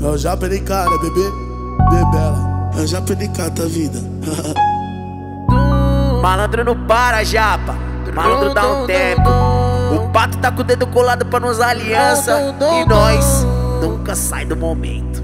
É o Japa NK, né, bebê? Bebela. É o Japa NK, tá vida. Malandro não para, Japa. Malandro dá um tempo. O pato tá com o dedo colado pra nos aliança. E nós nunca sai do momento.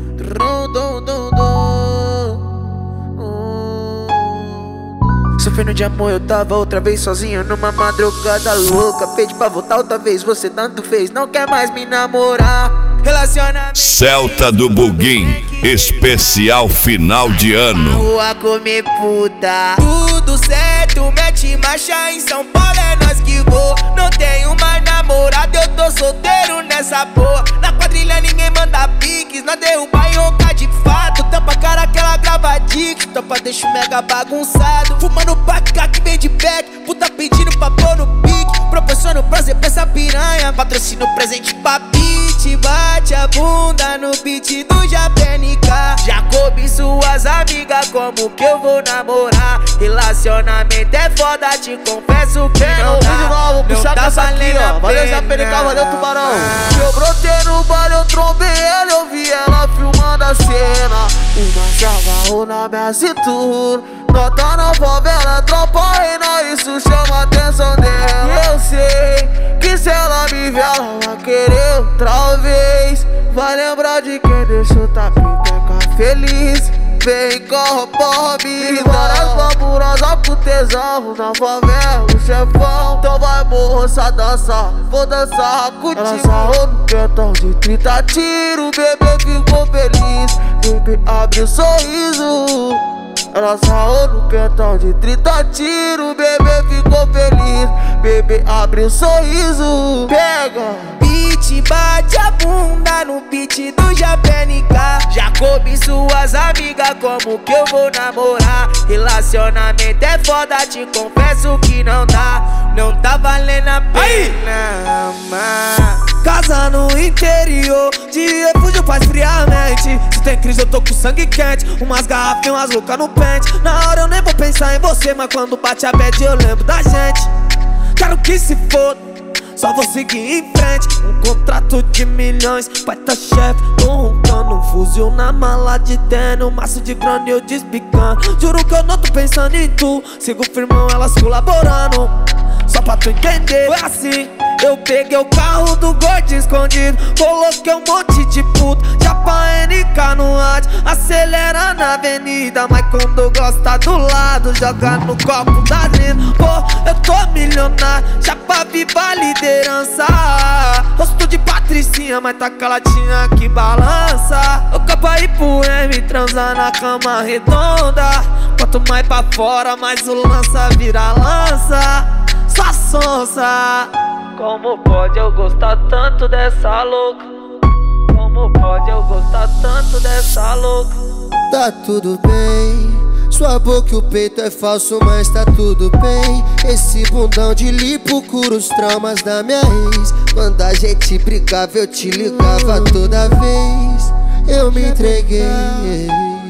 Sofrendo de amor, eu tava outra vez sozinho numa madrugada louca. Pedi pra voltar outra vez, você tanto fez, não quer mais me namorar. Relacionamento Celta do Buguim, especial final de ano. Rua comer puta. Tudo certo, mete marcha em São Paulo, é nós que vou. Não tenho mais namorado, eu tô solteiro nessa porra. Na quadrilha ninguém manda piques, nós derruba e ronca de fato. Tampa a cara que ela grava dick, tampa deixa o mega bagunçado. Fumando paca que vem de back, puta pedindo pra pôr no pique. Proporciona prazer pra essa piranha, patrocínio presente pra beat. Bate a bunda no beat do JPNK. Jacob e suas amigas, como que eu vou namorar? Relacionamento é foda, te confesso que não dá. Não tá valendo a pena. Valeu JPNK, valeu Tubarão. Eu brotei no baile, eu trombei ela, eu vi ela filmando a cena. Uma se agarrou na minha cintura. Nota na favela, tropa reina, isso chama a atenção dela. Eu sei que se ela me ver, ela vai querer outra vez. Vai lembrar de quem deixou tapiteca feliz. Vem corroborra, me várias fabulosas pro tesão. Na favela, o chefão. Então vai moça dançar, vou dançar contigo. Ela sarrou no pentão de 30 tiros. Bebê ficou feliz, bebê abre o sorriso. Ela sarrou no pentão de 30 tiros. Bebê ficou feliz, bebê abre um sorriso. Pega, beat, bate a bunda no beat do JPNK. Jacob e suas amigas, como que eu vou namorar? Relacionamento é foda, te confesso que não dá. Não tá valendo a pena amar. Casa no interior, de refúgio pra esfriar a mente. Se tem crise eu tô com sangue quente, umas garrafas e umas loucas no pente. Na hora eu nem vou pensar em você, mas quando bate a bad eu lembro da gente. Quero que se foda, só vou seguir em frente. Um contrato de milhões, pai tá chefe. Tô roncando um fuzil na mala de terno, um maço de grana e eu desbicando. Juro que eu não tô pensando em tu, sigo firmão, elas colaborando. Só pra tu entender, foi assim. Eu peguei o carro do gordo escondido, coloquei um monte de puta, Japa NK no rádio, acelera na avenida. Mas quando eu gosto tá do lado, joga no copo da mina. Pô, eu tô milionário, Japa viva a liderança. Rosto de patricinha, mas tá caladinha que balança. Eu capa ir pro M, transar na cama redonda. Quanto mais pra fora, mais o lança vira lança. Só sonsa. Como pode eu gostar tanto dessa louca? Como pode eu gostar tanto dessa louca? Tá tudo bem, sua boca e o peito é falso, mas tá tudo bem. Esse bundão de lipo cura os traumas da minha ex. Quando a gente brigava eu te ligava toda vez. Eu me entreguei.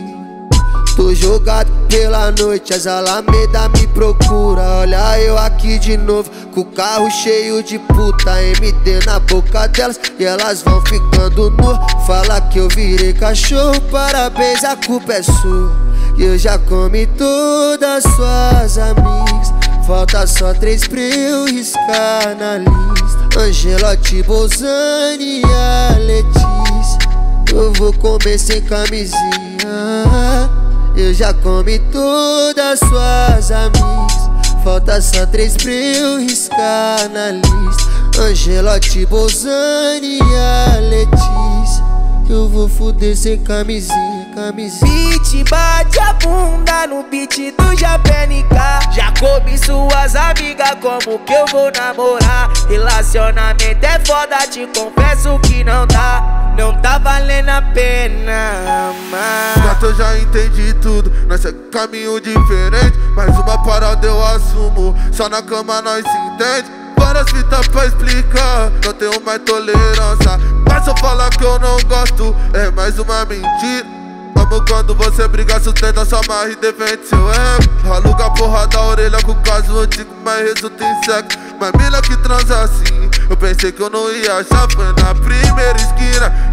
Tô jogado pela noite, as alamedas me procura. Olha eu aqui de novo, com o carro cheio de puta, MD na boca delas e elas vão ficando nuas. Fala que eu virei cachorro, parabéns, a culpa é sua. Eu já comi todas suas amigas, falta só 3 pra eu riscar na lista. Angelotti, Bolzani e a Letícia, eu vou comer sem camisinha. Eu já comi todas suas amigas, falta só 3 pra eu riscar na lista. Angelotti, Bolzani e a Letícia, eu vou fuder sem camisinha, camisinha. Beat, bate a bunda no beat do JPNK. Jacob e suas amigas, como que eu vou namorar? Relacionamento é foda, te confesso que não dá. Não tá valendo a pena amar. Gato, eu já entendi tudo, nós é caminho diferente. Mais uma parada eu assumo, só na cama nós se entende. Várias fitas pra explicar, não tenho mais tolerância. Mas se eu falar que eu não gosto, é mais uma mentira. Amo quando você briga, sustenta sua marra e defende seu ego. Aluga a porra da orelha com o caso antigo, mas resulta em sexo. Mas milha que transa assim, eu pensei que eu não ia achar. Foi na primeira esquina que eu entendi.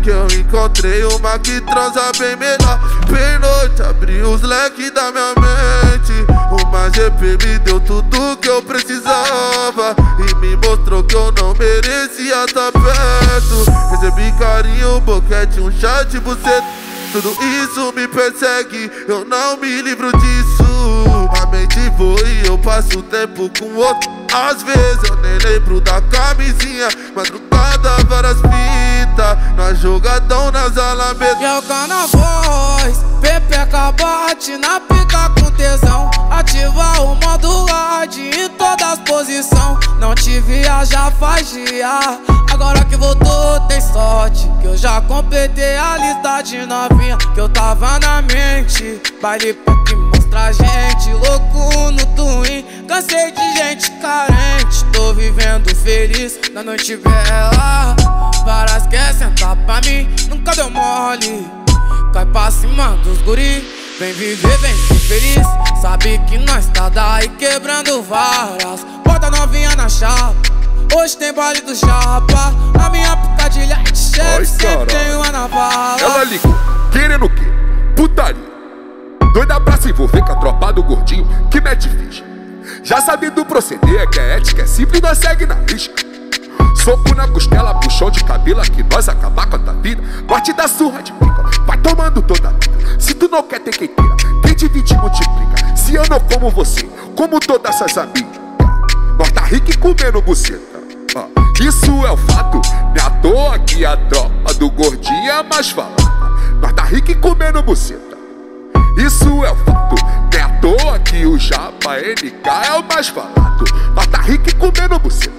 encontrei uma que transa bem melhor. Bem noite, abri os leques da minha mente. Uma GP me deu tudo que eu precisava e me mostrou que eu não merecia estar perto. Recebi carinho, boquete, um chat, buceta. Tudo isso me persegue, eu não me livro disso. A mente voa e eu passo o tempo com outro. Às vezes eu nem lembro da camisinha. Madrugada, várias fitas, nós jogadão nas alamedas. E é o Canavoz, pepeca bate na pica com tesão. Ativa o modo hard em todas as posições. Não te via já faz dia, agora que voltou tem sorte, que eu já completei a lista de novinha que eu tava na mente. Baile que mostra a gente louco no twin. Cansei de gente carente, tô vivendo feliz na noite bela. Várias quer sentar pra mim, nunca deu mole. Cai pra cima dos guri, vem viver, vem ser feliz. Sabe que nós tá daí quebrando varas. Bota novinha na chapa, hoje tem baile do chapa. A minha picadilha é de chefe, sempre tem uma na bala. Ela ligou, querendo o quê? Putaria. Doida pra se envolver com a tropa do gordinho que mete ficha. Já sabe do proceder, que a ética é simples, nós segue na risca. Soco na costela, puxão de cabelo, que nós acabar com a tua vida. Morte da surra de pica, vai tomando toda a vida. Se tu não quer ter quem queira, quem divide multiplica. Se eu não como você, como todas essas amigas. Nós tá rico e comendo buceta. Isso é o fato, não é à toa que a tropa do gordinho é mais falada. Nós tá rico e comendo buceta. Isso é o fato, não é à toa que o Japa NK é o mais falado. Nós tá rico e comendo buceta.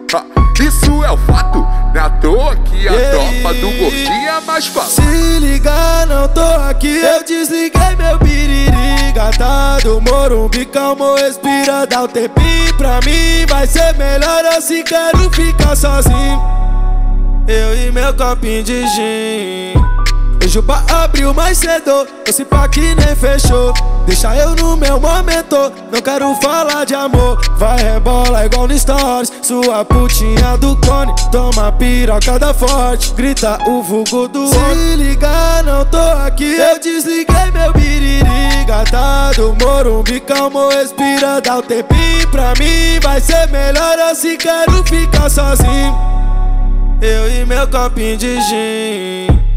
Isso é o fato, não é à toa que a tropa do gordinho é mais falada. Se ligar, não tô aqui, eu desliguei meu biriri. Gatado, Morumbi, calmo, respira, dá um tempinho pra mim. Vai ser melhor assim, quero ficar sozinho. Eu e meu copinho de gin. Beijo pra abrir mais cedo, esse pack nem fechou. Deixa eu no meu momento, não quero falar de amor. Vai rebola igual no stories, sua putinha do cone. Toma piroca da forte, grita o vulgo do outro. Se ligar, não tô aqui, eu desliguei meu biriri. Gatado, Morumbi, calmo, respira, dá um tempinho pra mim. Vai ser melhor assim, quero ficar sozinho. Eu e meu copinho de gin.